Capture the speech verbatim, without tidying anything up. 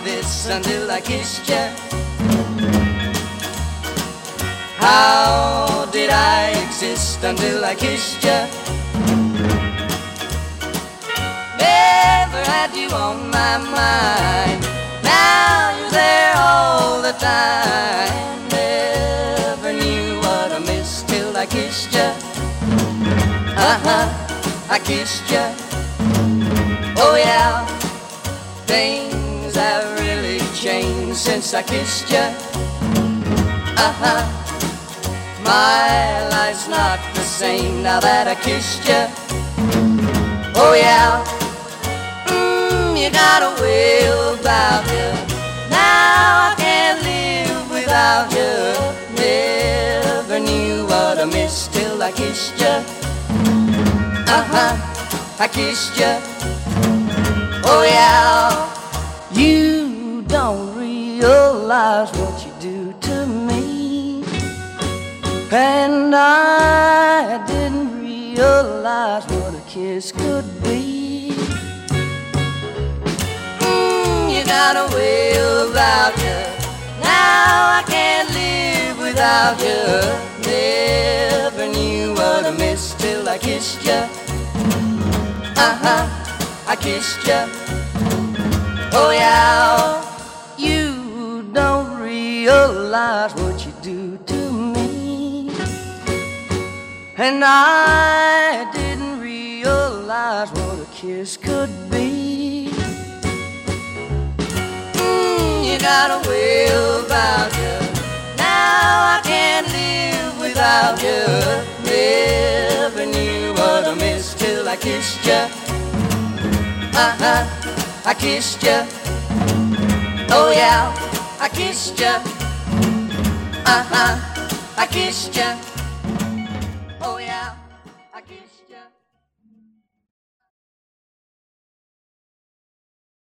this until I kissed you? How did I exist until I kissed you? Never had you on my mind. Now you're there all the time. Never knew what I missed till I kissed you. Uh-huh, I kissed you. Oh yeah, things have really changed since I kissed you. Uh-huh, my life's not the same now that I kissed you. Oh yeah, mm, you got a way about you. Now I can't live without you. Never knew what I missed till I kissed you. Uh-huh, I kissed you. Oh yeah, you don't realize what you do to me, and I didn't realize what a kiss could be. Mm, you got a way about you. Now I can't live without you. Never knew what I missed till I kissed you. Uh-huh, I kissed you. Oh yeah, you don't realize what you do to me, and I didn't realize what a kiss could be. Mm, you got a way about you. Now I can't live without you. Never knew what I missed till I kissed you. Uh-huh, I kissed you. Oh yeah, I kissed you. Uh-huh, I kissed you. Oh yeah, I kissed you.